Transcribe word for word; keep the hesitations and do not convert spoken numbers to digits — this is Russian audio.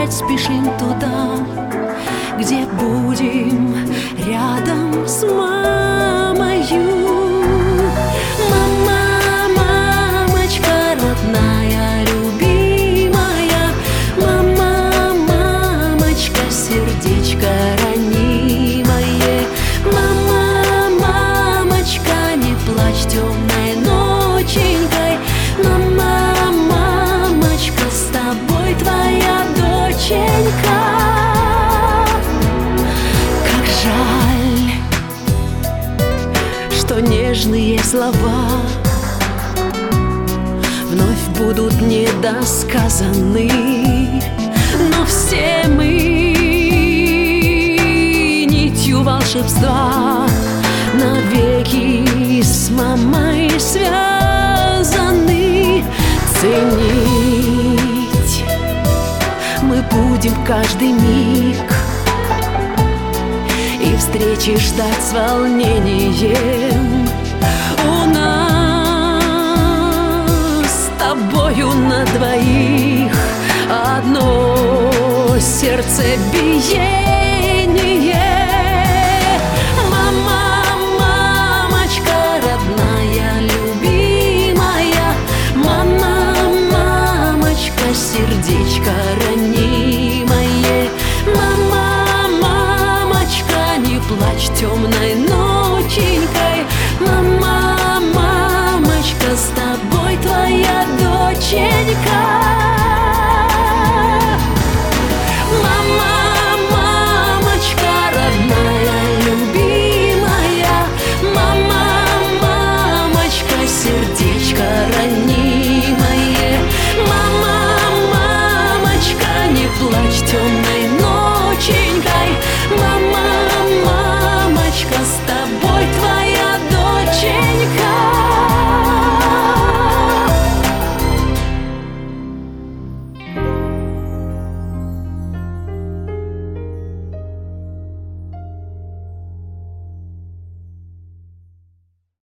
опять спешим туда, где будем рядом с мамою. Мама, мамочка родная, любимая, мама, мамочка, сердечко ранимое. Мама, мамочка, не плачь темной ноченькой. Мама, мамочка, с тобой твоя доченька. Как жаль, что нежные слова вновь будут недосказаны, но все мы нитью волшебства навеки с мамой связаны. Ценить мы будем каждый миг и встречи ждать с волнением. У нас с тобою на двоих одно сердце биение.